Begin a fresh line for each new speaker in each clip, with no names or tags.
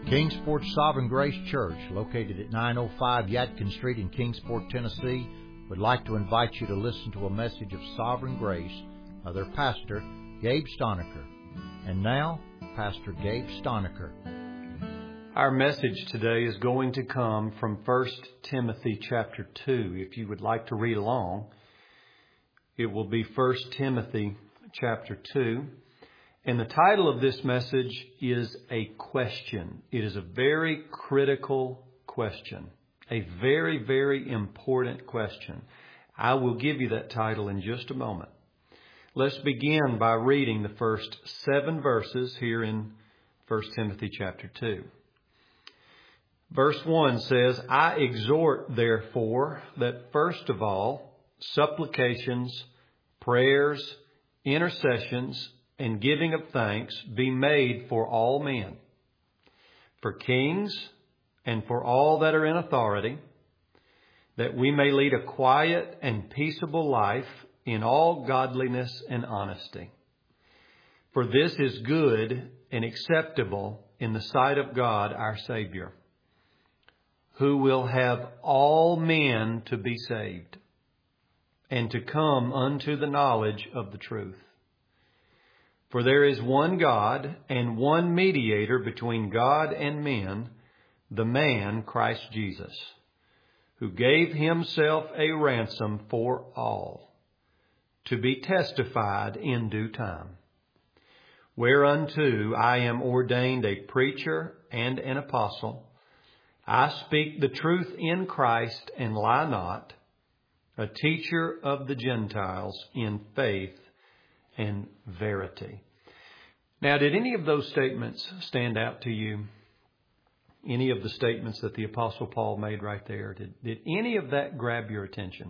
Kingsport Sovereign Grace Church, located at 905 Yadkin Street in Kingsport, Tennessee, would like to invite you to listen to a message of sovereign grace of their pastor, Gabe Stoniker. And now, Pastor Gabe Stoniker.
Our message today is going to come from 1 Timothy chapter 2. If you would like to read along, it will be 1 Timothy chapter 2. And the title of this message is a question. It is a very critical question. A very, very important question. I will give you that title in just a moment. Let's begin by reading the first 7 verses here in 1 Timothy chapter 2. Verse 1 says, I exhort, therefore, that first of all, supplications, prayers, intercessions, and giving of thanks be made for all men, for kings and for all that are in authority, that we may lead a quiet and peaceable life in all godliness and honesty. For this is good and acceptable in the sight of God our Savior, who will have all men to be saved and to come unto the knowledge of the truth. For there is one God and one mediator between God and men, the man Christ Jesus, who gave himself a ransom for all, to be testified in due time. Whereunto I am ordained a preacher and an apostle. I speak the truth in Christ and lie not, a teacher of the Gentiles in faith and verity. Now, did any of those statements stand out to you? Any of the statements that the Apostle Paul made right there? Did any of that grab your attention?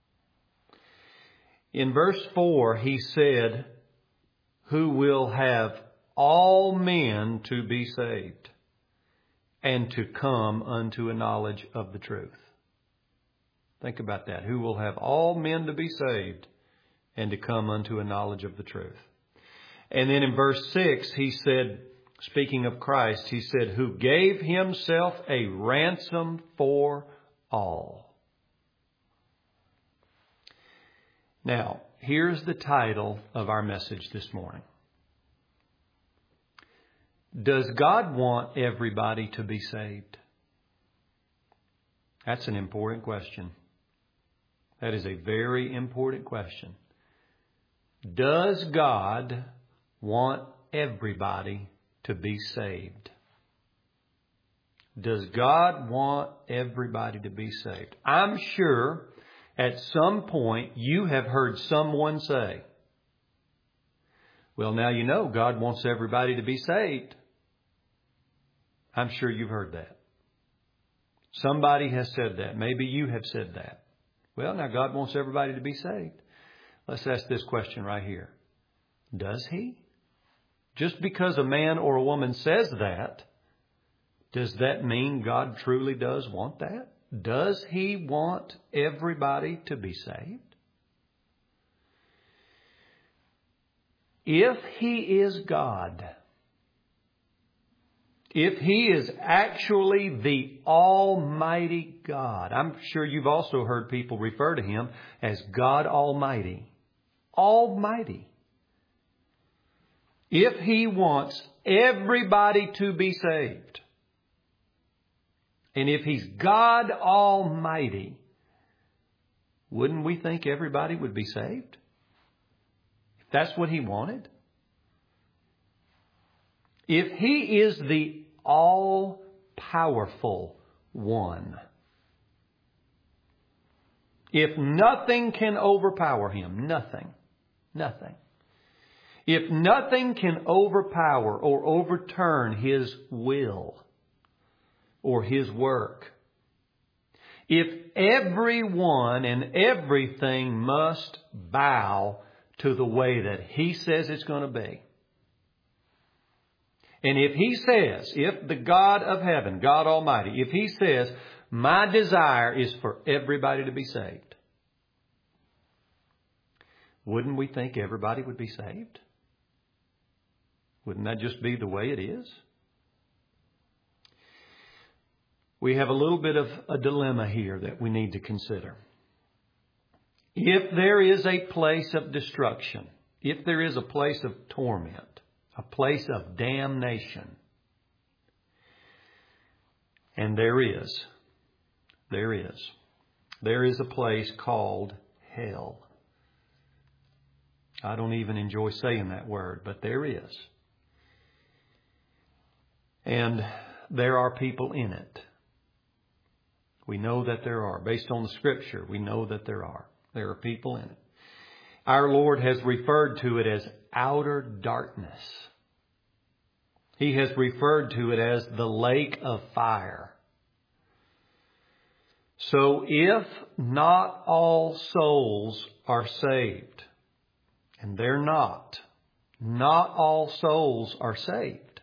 In verse 4, he said, who will have all men to be saved and to come unto a knowledge of the truth. Think about that. Who will have all men to be saved and to come unto a knowledge of the truth. And then in verse 6, he said, speaking of Christ, he said, who gave himself a ransom for all. Now, here's the title of our message this morning. Does God want everybody to be saved? That's an important question. That is a very important question. Does God want everybody to be saved? Does God want everybody to be saved? I'm sure at some point you have heard someone say, well, now you know God wants everybody to be saved. I'm sure you've heard that. Somebody has said that. Maybe you have said that. Well, now God wants everybody to be saved. Let's ask this question right here. Does He? Just because a man or a woman says that, does that mean God truly does want that? Does He want everybody to be saved? If He is God, if He is actually the Almighty God, I'm sure you've also heard people refer to Him as God Almighty. Almighty. If He wants everybody to be saved, and if He's God Almighty, wouldn't we think everybody would be saved? If that's what He wanted? If He is the all-powerful one, if nothing can overpower Him, nothing. If nothing can overpower or overturn His will or His work, if everyone and everything must bow to the way that He says it's going to be, and if He says, if the God of heaven, God Almighty, if He says, my desire is for everybody to be saved, wouldn't we think everybody would be saved? Wouldn't that just be the way it is? we have a little bit of a dilemma here that we need to consider. If there is a place of destruction, if there is a place of torment, a place of damnation, and there is a place called hell. I don't even enjoy saying that word, but there is. And there are people in it. We know that there are. Based on the Scripture, we know that there are. There are people in it. Our Lord has referred to it as outer darkness. He has referred to it as the lake of fire. So if not all souls are saved, and they're not all souls are saved.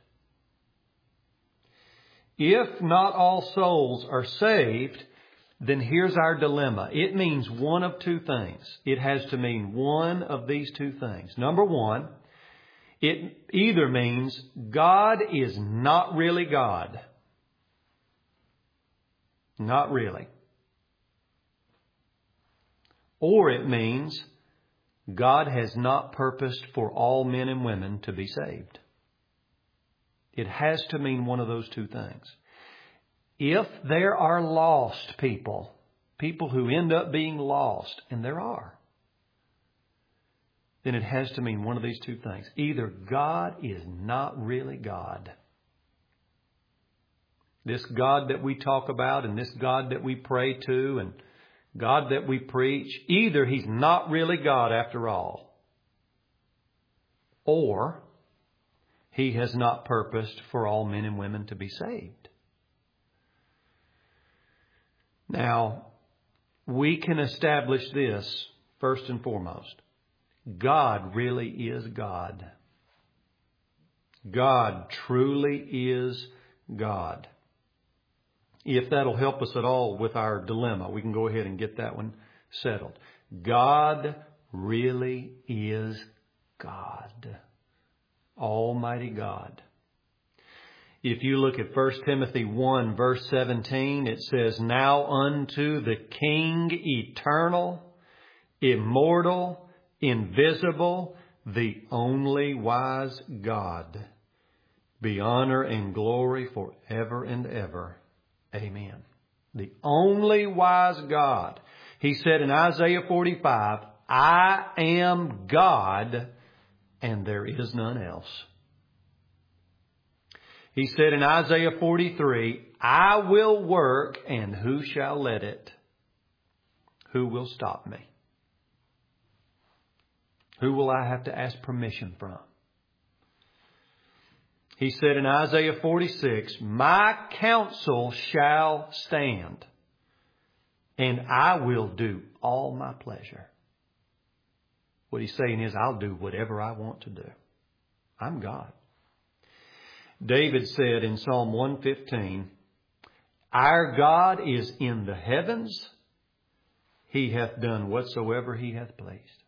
If not all souls are saved, then here's our dilemma. It means one of two things. It has to mean one of these two things. Number one, it either means God is not really God. Not really. Or it means God has not purposed for all men and women to be saved. It has to mean one of those two things. If there are lost people who end up being lost, and there are, then it has to mean one of these two things. Either God is not really God. This God that we talk about and this God that we pray to and God that we preach, either He's not really God after all, or He has not purposed for all men and women to be saved. Now, we can establish this first and foremost. God really is God. God truly is God. If that'll help us at all with our dilemma, we can go ahead and get that one settled. God really is God. Almighty God. If you look at 1 Timothy 1 verse 17, it says, "Now unto the King eternal, immortal, invisible, the only wise God, be honor and glory forever and ever. Amen." The only wise God. He said in Isaiah 45, "I am God, and there is none else." He said in Isaiah 43, "I will work, and who shall let it? Who will stop me? Who will I have to ask permission from?" He said in Isaiah 46, "My counsel shall stand, and I will do all my pleasure." What he's saying is, I'll do whatever I want to do. I'm God. David said in Psalm 115, "Our God is in the heavens. He hath done whatsoever He hath pleased."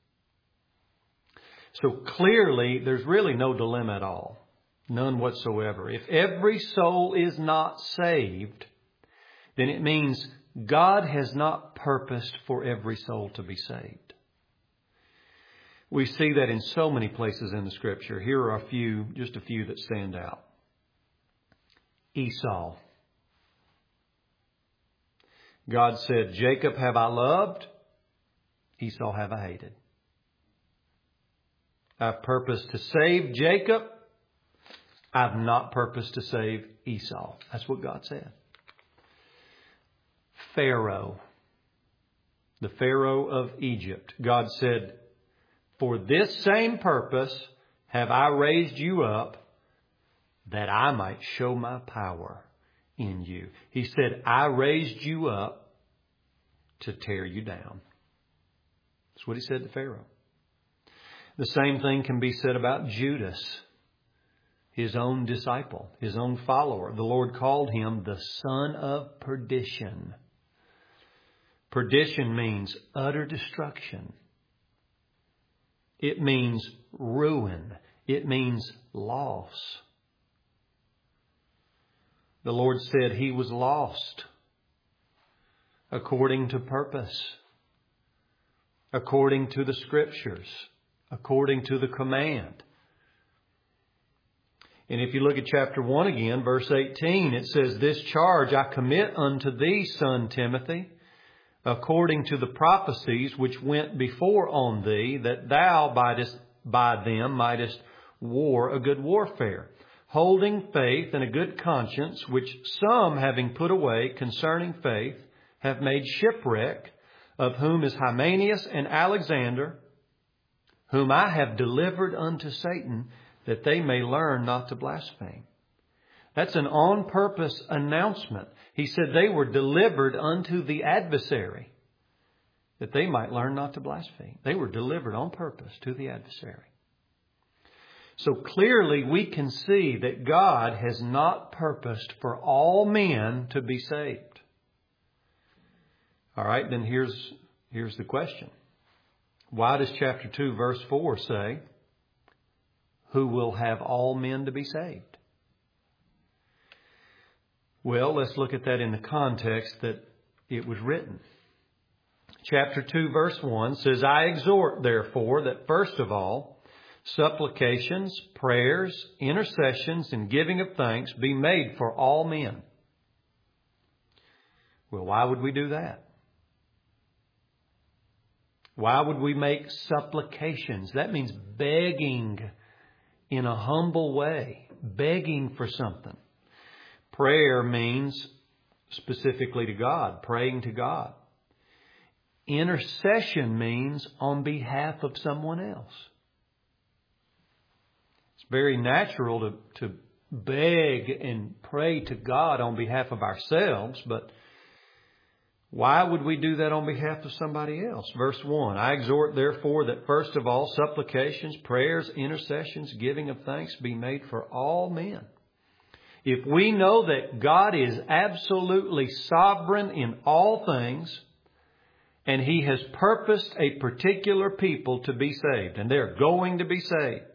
So clearly, there's really no dilemma at all. None whatsoever. If every soul is not saved, then it means God has not purposed for every soul to be saved. We see that in so many places in the Scripture. Here are just a few that stand out. Esau. God said, "Jacob have I loved, Esau have I hated. I've purposed to save Jacob. I've not purposed to save Esau." That's what God said. Pharaoh. The Pharaoh of Egypt. God said, "For this same purpose have I raised you up, that I might show my power in you." He said, "I raised you up to tear you down." That's what He said to Pharaoh. The same thing can be said about Judas, His own disciple, His own follower. The Lord called him the son of perdition. Perdition means utter destruction. It means ruin. It means loss. The Lord said he was lost according to purpose, according to the Scriptures, according to the command. And if you look at chapter 1 again, verse 18, it says, "This charge I commit unto thee, son Timothy, according to the prophecies which went before on thee, that thou by them mightest war a good warfare, holding faith and a good conscience, which some, having put away concerning faith, have made shipwreck, of whom is Hymenaeus and Alexander, whom I have delivered unto Satan, that they may learn not to blaspheme." That's an on-purpose announcement. He said they were delivered unto the adversary, that they might learn not to blaspheme. They were delivered on purpose to the adversary. So clearly we can see that God has not purposed for all men to be saved. All right, then here's the question. Why does chapter 2, verse 4 say, "Who will have all men to be saved?" Well, let's look at that in the context that it was written. Chapter 2, verse 1 says, "I exhort, therefore, that first of all, supplications, prayers, intercessions, and giving of thanks be made for all men." Well, why would we do that? Why would we make supplications? That means begging in a humble way, begging for something. Prayer means specifically to God, praying to God. Intercession means on behalf of someone else. It's very natural to beg and pray to God on behalf of ourselves, but why would we do that on behalf of somebody else? Verse 1, "I exhort therefore that first of all supplications, prayers, intercessions, giving of thanks be made for all men." If we know that God is absolutely sovereign in all things, and He has purposed a particular people to be saved, and they're going to be saved.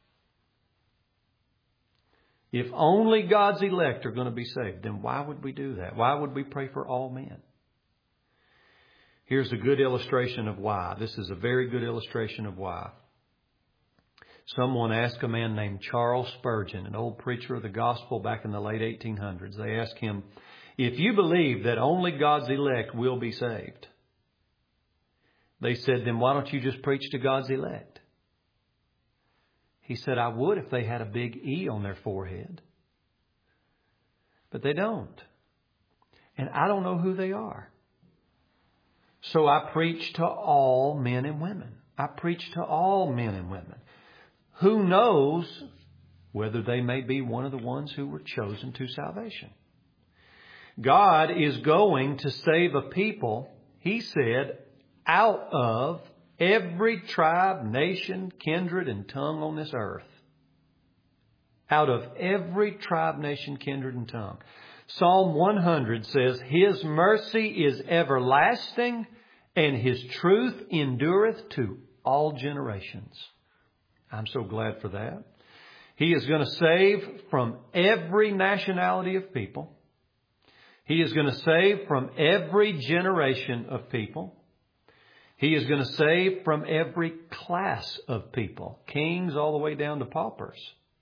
If only God's elect are going to be saved, then why would we do that? Why would we pray for all men? Here's a good illustration of why. This is a very good illustration of why. Someone asked a man named Charles Spurgeon, an old preacher of the gospel back in the late 1800s. They asked him, "If you believe that only God's elect will be saved," they said, "then why don't you just preach to God's elect?" He said, "I would if they had a big E on their forehead. But they don't. And I don't know who they are. So I preach to all men and women. I preach to all men and women. Who knows whether they may be one of the ones who were chosen to salvation?" God is going to save a people, He said, out of every tribe, nation, kindred, and tongue on this earth. Out of every tribe, nation, kindred, and tongue. Psalm 100 says, "His mercy is everlasting, and His truth endureth to all generations." I'm so glad for that. He is going to save from every nationality of people. He is going to save from every generation of people. He is going to save from every class of people, kings all the way down to paupers.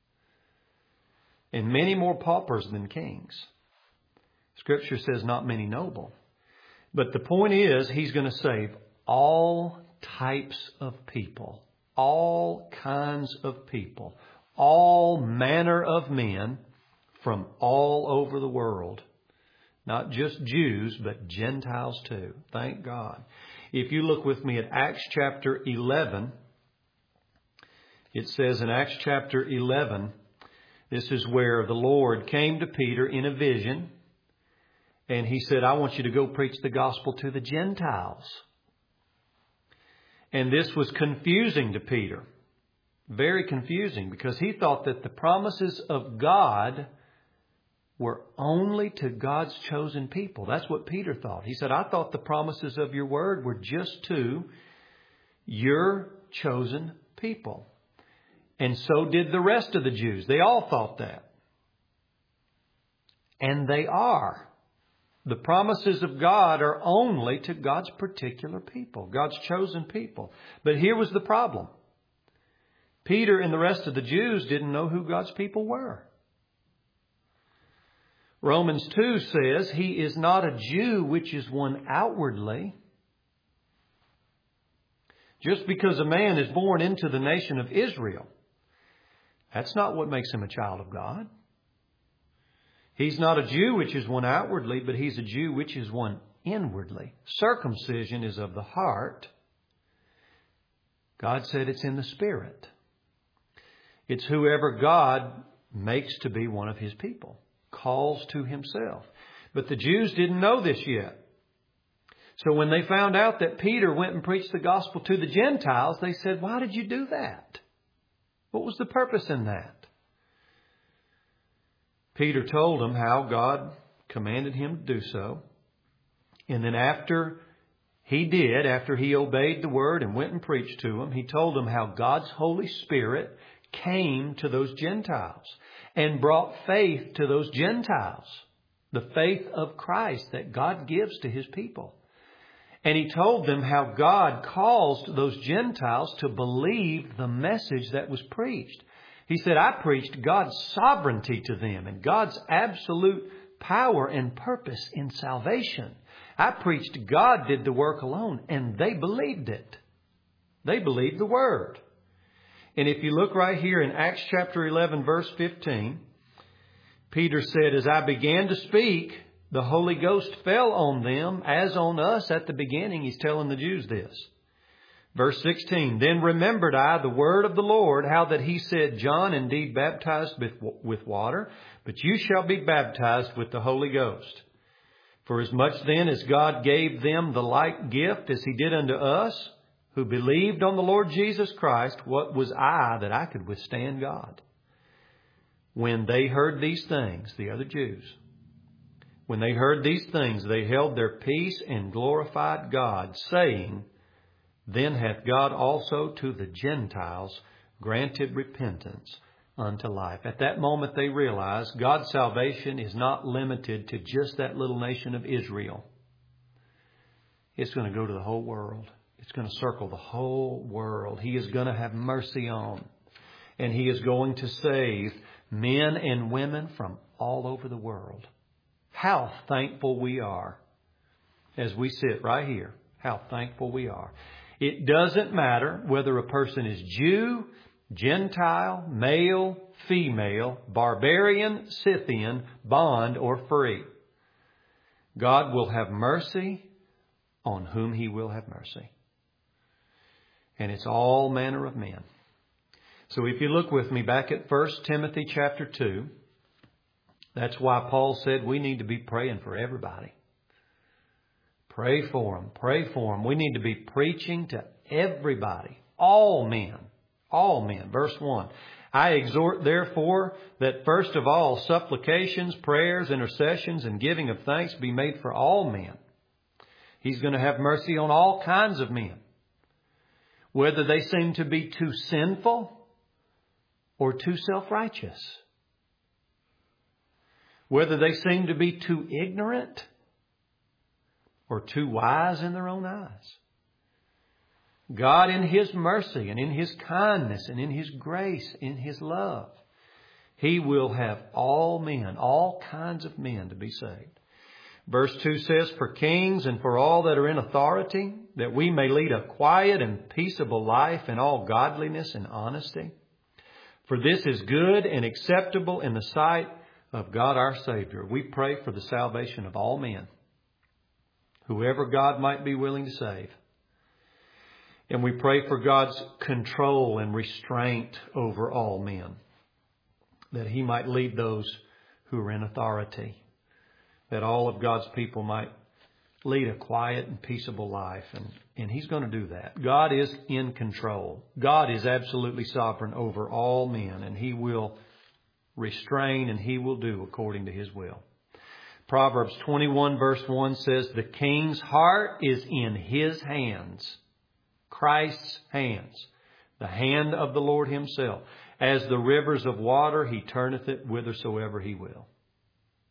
And many more paupers than kings. Scripture says not many noble. But the point is, He's going to save all types of people, all kinds of people, all manner of men from all over the world. Not just Jews, but Gentiles too. Thank God. If you look with me at Acts chapter 11, it says in Acts chapter 11, this is where the Lord came to Peter in a vision. And He said, "I want you to go preach the gospel to the Gentiles." And this was confusing to Peter. Very confusing, because he thought that the promises of God were only to God's chosen people. That's what Peter thought. He said, "I thought the promises of your word were just to your chosen people." And so did the rest of the Jews. They all thought that. And they are. The promises of God are only to God's particular people, God's chosen people. But here was the problem. Peter and the rest of the Jews didn't know who God's people were. Romans 2 says, He is not a Jew which is one outwardly. Just because a man is born into the nation of Israel, that's not what makes him a child of God. He's not a Jew which is one outwardly, but he's a Jew which is one inwardly. Circumcision is of the heart. God said it's in the Spirit. It's whoever God makes to be one of His people, calls to Himself. But the Jews didn't know this yet. So when they found out that Peter went and preached the gospel to the Gentiles, they said, why did you do that? What was the purpose in that? Peter told them how God commanded him to do so. And then after he obeyed the word and went and preached to them, he told them how God's Holy Spirit came to those Gentiles and brought faith to those Gentiles. The faith of Christ that God gives to His people. And he told them how God caused those Gentiles to believe the message that was preached. He said, I preached God's sovereignty to them and God's absolute power and purpose in salvation. I preached God did the work alone, and they believed it. They believed the word. And if you look right here in Acts chapter 11, verse 15, Peter said, as I began to speak, the Holy Ghost fell on them as on us at the beginning. He's telling the Jews this. Verse 16, then remembered I the word of the Lord, how that He said, John indeed baptized with water, but you shall be baptized with the Holy Ghost. For as much then as God gave them the like gift as He did unto us, who believed on the Lord Jesus Christ, what was I that I could withstand God? When they heard these things, the other Jews, when they heard these things, they held their peace and glorified God, saying, then hath God also to the Gentiles granted repentance unto life. At that moment they realized God's salvation is not limited to just that little nation of Israel. It's going to go to the whole world. It's going to circle the whole world. He is going to have mercy on. And He is going to save men and women from all over the world. How thankful we are as we sit right here. How thankful we are. It doesn't matter whether a person is Jew, Gentile, male, female, barbarian, Scythian, bond, or free. God will have mercy on whom He will have mercy. And it's all manner of men. So if you look with me back at 1 Timothy chapter 2, that's why Paul said we need to be praying for everybody. Pray for them. Pray for them. We need to be preaching to everybody. All men. All men. Verse 1. I exhort therefore that first of all supplications, prayers, intercessions, and giving of thanks be made for all men. He's going to have mercy on all kinds of men. Whether they seem to be too sinful or too self-righteous. Whether they seem to be too ignorant or too wise in their own eyes. God in His mercy and in His kindness and in His grace, in His love, He will have all men, all kinds of men to be saved. Verse 2 says, for kings and for all that are in authority, that we may lead a quiet and peaceable life in all godliness and honesty. For this is good and acceptable in the sight of God our Savior. We pray for the salvation of all men, whoever God might be willing to save. And we pray for God's control and restraint over all men, that He might lead those who are in authority, that all of God's people might lead a quiet and peaceable life. And He's going to do that. God is in control. God is absolutely sovereign over all men, and He will restrain and He will do according to His will. Proverbs 21 verse 1 says, the king's heart is in His hands. Christ's hands. The hand of the Lord Himself. As the rivers of water, He turneth it whithersoever He will.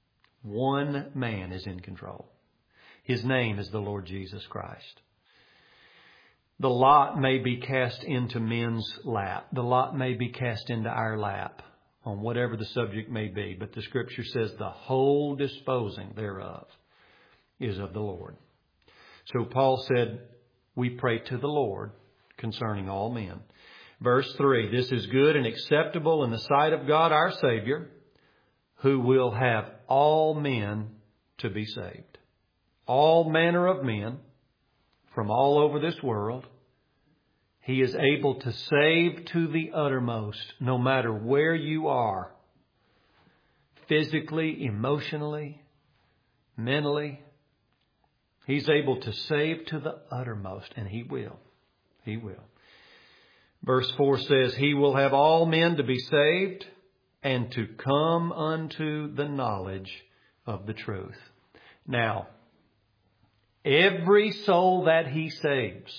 One man is in control. His name is the Lord Jesus Christ. The lot may be cast into men's lap. The lot may be cast into our lap on whatever the subject may be. But the Scripture says the whole disposing thereof is of the Lord. So Paul said, we pray to the Lord concerning all men. Verse 3, this is good and acceptable in the sight of God our Savior, who will have all men to be saved. All manner of men from all over this world. He is able to save to the uttermost, no matter where you are, physically, emotionally, mentally. He's able to save to the uttermost, and He will. He will. Verse 4 says, He will have all men to be saved and to come unto the knowledge of the truth. Now, every soul that He saves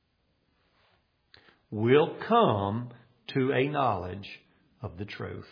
will come to a knowledge of the truth.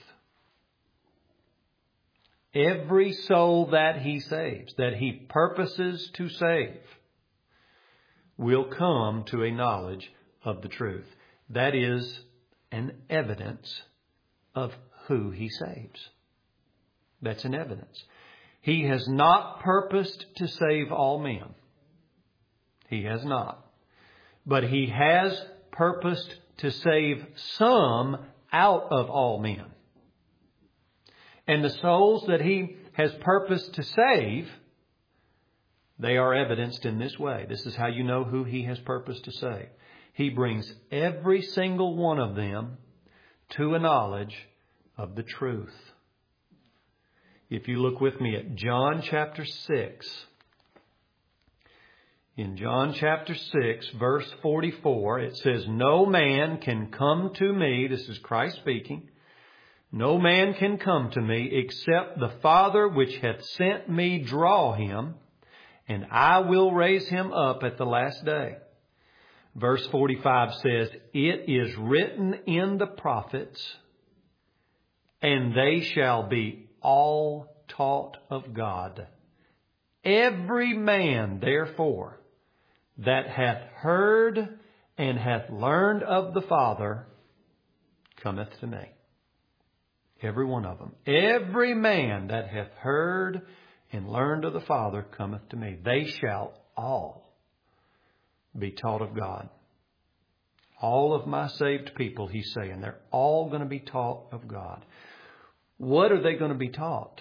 Every soul that He saves, that He purposes to save, will come to a knowledge of the truth. That is an evidence of who He saves. That's an evidence. He has not purposed to save all men. He has not. But He has purposed to save some out of all men. And the souls that He has purposed to save, they are evidenced in this way. This is how you know who He has purposed to save. He brings every single one of them to a knowledge of the truth. If you look with me at John chapter 6. In John chapter 6, verse 44, it says, No man can come to me, this is Christ speaking, no man can come to me except the Father which hath sent me draw him, and I will raise him up at the last day. Verse 45 says, It is written in the prophets, and they shall be all taught of God. Every man, therefore, that hath heard and hath learned of the Father cometh to me. Every one of them. Every man that hath heard and learned of the Father cometh to me. They shall all be taught of God. All of my saved people, He's saying, they're all going to be taught of God. What are they going to be taught?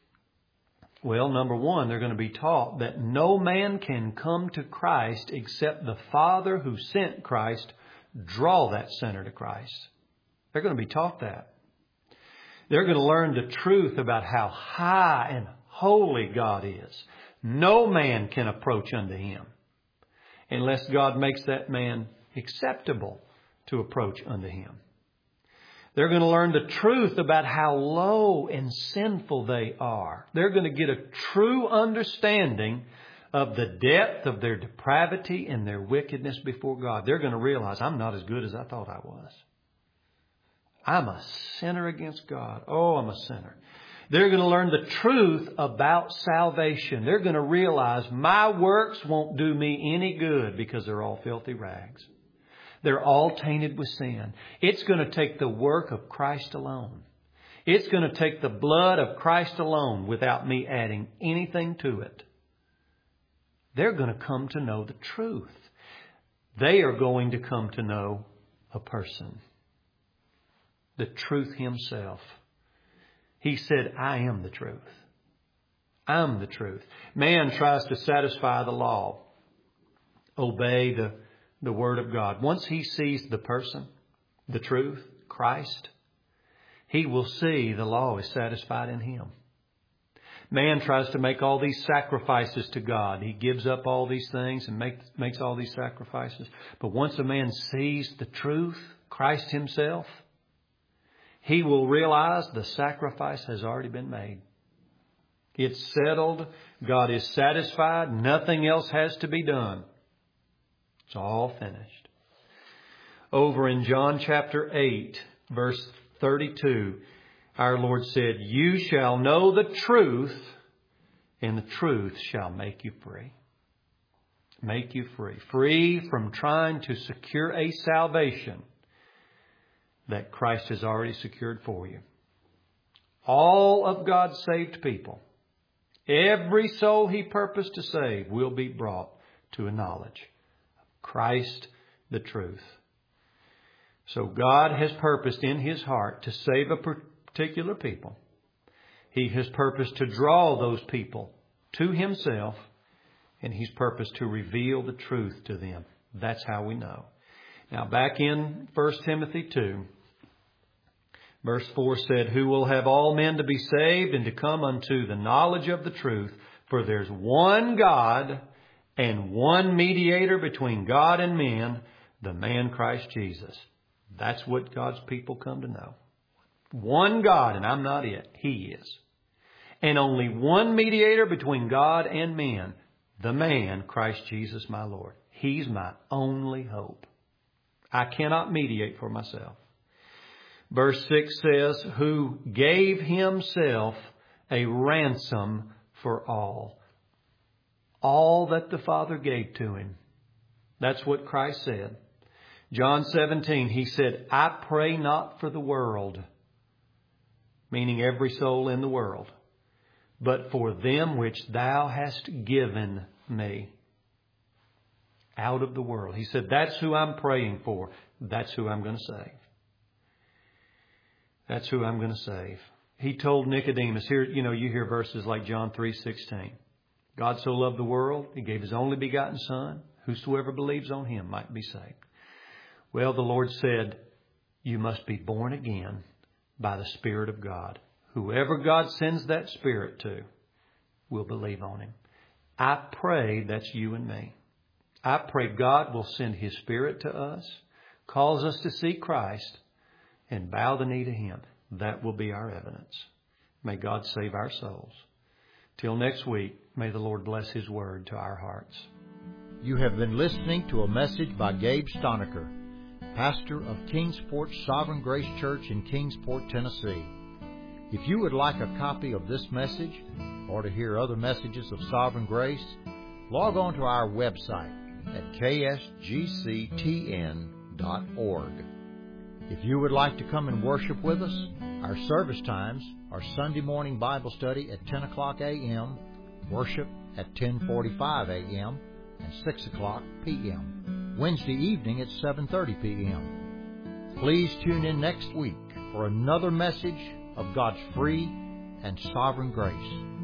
Well, number one, they're going to be taught that no man can come to Christ except the Father who sent Christ draw that sinner to Christ. They're going to be taught that. They're going to learn the truth about how high and holy God is. No man can approach unto Him unless God makes that man acceptable to approach unto Him. They're going to learn the truth about how low and sinful they are. They're going to get a true understanding of the depth of their depravity and their wickedness before God. They're going to realize, I'm not as good as I thought I was. I'm a sinner against God. Oh, I'm a sinner. They're going to learn the truth about salvation. They're going to realize my works won't do me any good because they're all filthy rags. They're all tainted with sin. It's going to take the work of Christ alone. It's going to take the blood of Christ alone without me adding anything to it. They're going to come to know the truth. They are going to come to know a person. The truth Himself. He said, I am the truth. I'm the truth. Man tries to satisfy the law, obey the Word of God. Once he sees the person, the truth, Christ, he will see the law is satisfied in him. Man tries to make all these sacrifices to God. He gives up all these things and makes all these sacrifices. But once a man sees the truth, Christ Himself, he will realize the sacrifice has already been made. It's settled. God is satisfied. Nothing else has to be done. It's all finished. Over in John chapter 8, verse 32, our Lord said, You shall know the truth, and the truth shall make you free. Make you free. Free from trying to secure a salvation that Christ has already secured for you. All of God's saved people, every soul He purposed to save, will be brought to a knowledge of Christ, the truth. So God has purposed in His heart to save a particular people. He has purposed to draw those people to Himself, and He's purposed to reveal the truth to them. That's how we know. Now back in 1 Timothy 2, verse 4 said, "Who will have all men to be saved and to come unto the knowledge of the truth? For there's one God and one mediator between God and men, the man Christ Jesus." That's what God's people come to know. One God, and I'm not it. He is. And only one mediator between God and men, the man Christ Jesus my Lord. He's my only hope. I cannot mediate for myself. Verse 6 says, "Who gave Himself a ransom for all." All that the Father gave to Him. That's what Christ said. John 17, He said, "I pray not for the world," meaning every soul in the world, "but for them which Thou hast given Me out of the world." He said, that's who I'm praying for. That's who I'm going to save. That's who I'm going to save. He told Nicodemus, here, you hear verses like John 3:16. God so loved the world, He gave His only begotten Son. Whosoever believes on Him might be saved. Well, the Lord said, you must be born again by the Spirit of God. Whoever God sends that Spirit to will believe on Him. I pray that's you and me. I pray God will send His Spirit to us, cause us to see Christ, and bow the knee to Him. That will be our evidence. May God save our souls. Till next week, may the Lord bless His word to our hearts.
You have been listening to a message by Gabe Stoniker, pastor of Kingsport Sovereign Grace Church in Kingsport, Tennessee. If you would like a copy of this message or to hear other messages of Sovereign Grace, log on to our website at ksgctn.org. If you would like to come and worship with us, our service times are Sunday morning Bible study at 10 o'clock a.m., worship at 10:45 a.m., and 6 o'clock p.m. Wednesday evening at 7:30 p.m. Please tune in next week for another message of God's free and sovereign grace.